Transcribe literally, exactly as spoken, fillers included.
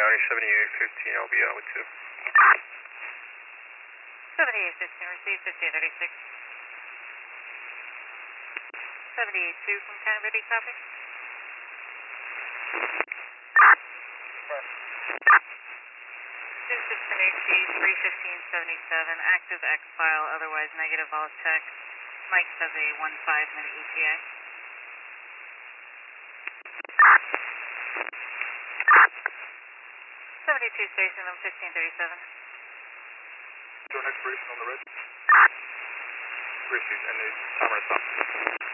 County, seventy-eight fifteen, I'll be out with two. seventy-eight fifteen, received, fifteen thirty-six. seventy-eight two from County, ready, copy. two six H D, three fifteen seventy-seven, active X file, otherwise negative, all check. Mike says a one five minute E T A. seventy-two station, I'm fifteen thirty-seven. Door expiration on the red. Received, and the timer is up.